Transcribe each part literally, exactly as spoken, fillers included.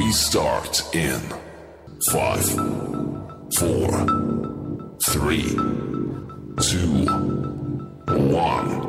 We start in five, four, three, two, one.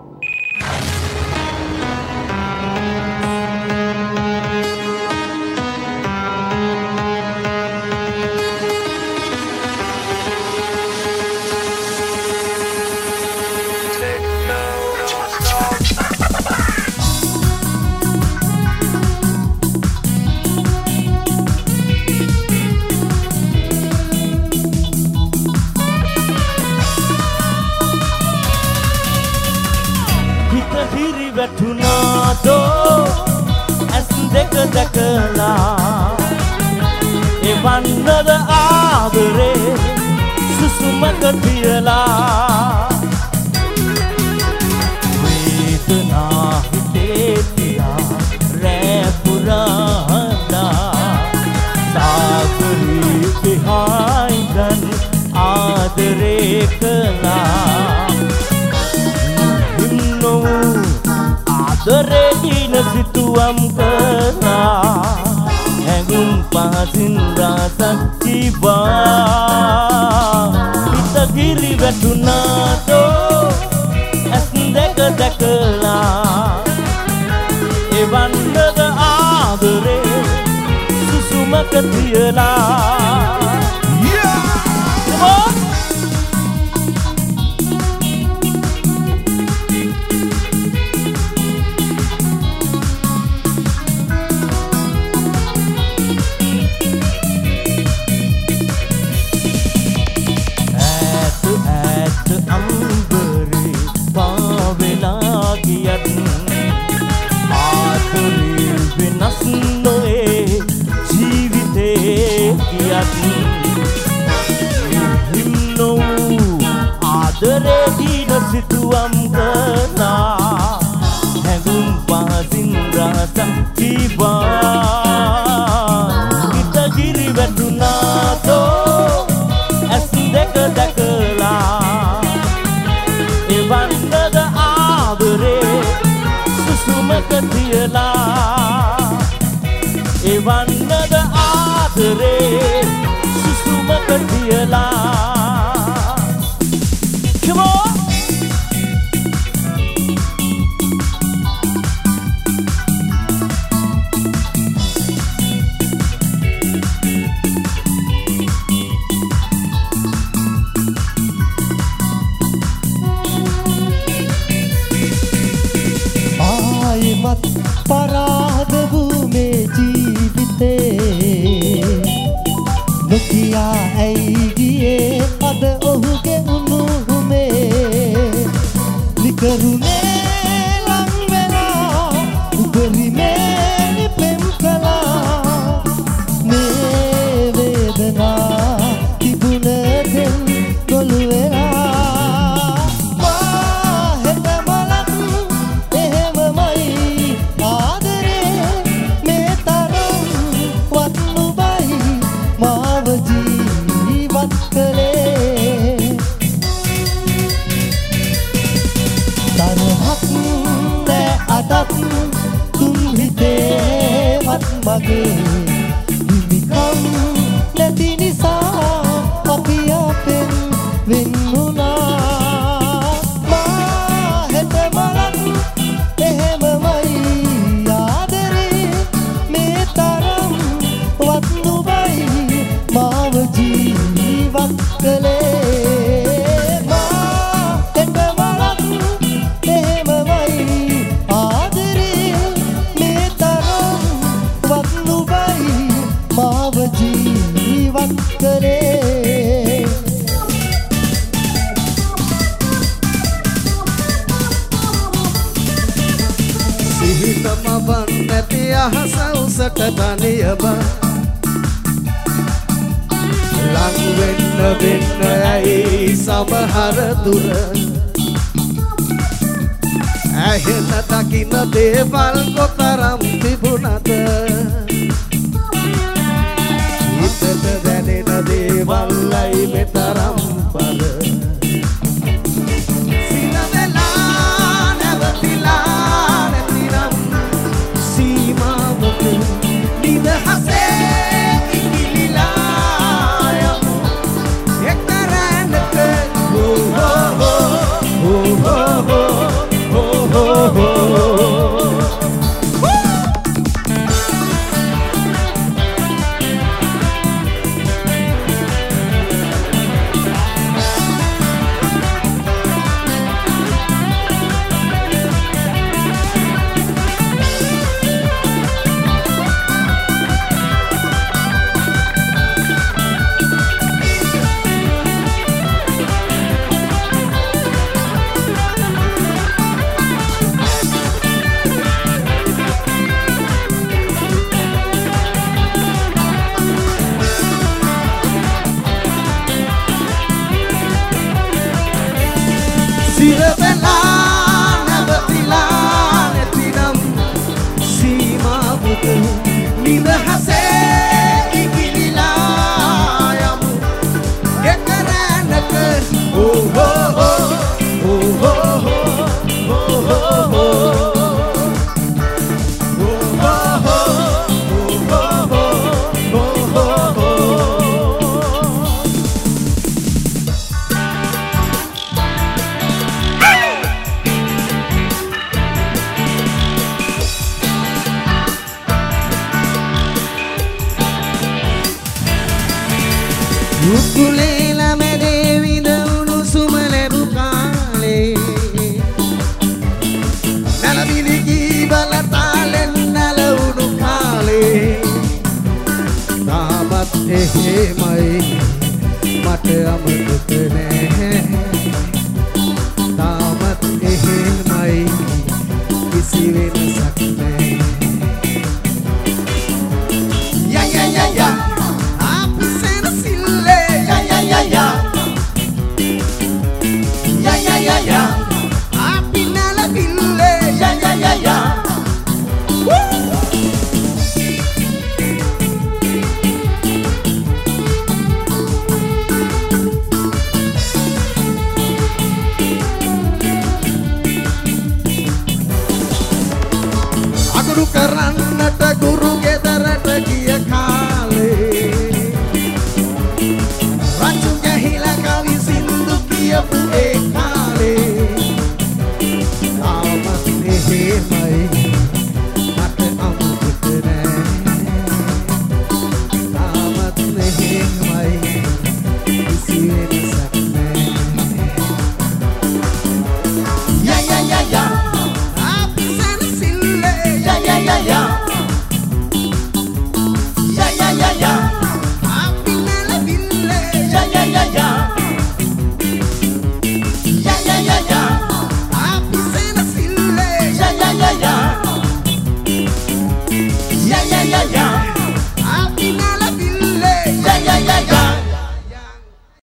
වැටුණාදෝ ඇස් දෙක දැකලා එවන්නද ආදරේ සුසුමක තියලා වේදනා හිතේ තියා රෑ පුරාලා සාගරී පිහායින් ආදරේ කළා Adorei na situam kena Hengum pasin rasa tiba Kita giri vetunado Es deka deka la Evan naga adore Susuma ketiela Yeah! Come on! Adore dina situam kena Hengum pasin rasa tiba Kita giri vetunado Es deka deka la Evan naga adore Susuma ketiela Evan naga adore Susuma ketiela Come on! ආයිමත් පරාද වූ මේ ජීවිතේ නොකියා ඇයි ගියේ අද ඔහුගේ උණුහුමේ නිකරුණේ ලං වෙලා උපරිමේ පෙම් කළා මේ වේදනා තිබුණ දෙන් ගොළු වෙලා මා හෙට මලක් එහෙමමයි ආදරේ මේ තරම් වත් නුබයි මාව ජීවත් කළේ තරහක් නෑ අදත් තුන් හිතේවත් මගේ හිමිකම් නැති නිසා අපි අපෙන් වෙන් වුණා මා හෙට මලක් එහෙමමයි ආදරේ මේ තරම් වත් නුබයි මාව ජීවත් කළේ මා හෙට මලක් එහෙමමයි ආදරේ මේ තරම් වත් නුබයි මාව ජීවත් කළේ සිහිතම වන් නැති අහස උසට තනියම ලං වෙන්න වෙන්න ඇයි සමහර දුර ඇහෙන දකින දේවල් කොතරම් තිබුණද හිතට දැනෙන දේවල්යි මෙතරම් බල සිනදලා නැවතිලා නැතිනම් සීමාවක නිදහස සිරවෙලා නැවතිලා නැතිනම් සීමාවක නිදහසේ ඉකිලිලා යමු එකරැනක ඕ හෝ හෝ ඕ හෝ හෝ ඕ උකුලේලා මැදේ විඳවුණු සුම ලැබු කාලේ නලබිලි කීබල තාලෙන් නලවුණු කාලේ තාමත් එහෙමයි මට අමතක නෑ තාමත් එහෙමයි කිසි වෙනසක් නෑ යා යා යා යා කරන්නට ගුරු ගෙදරට ගිය කාලේ රංචු ගැහිලා කවි සින්දු කියපු ඒ කාලේ තාමත් එහෙමයි මට අමතක නෑ තාමත් එහෙමයි කිසි වෙනසක් නෑ යා යා යා යා Yeah, yeah, yeah, yeah. Yeah, yeah, yeah, yeah.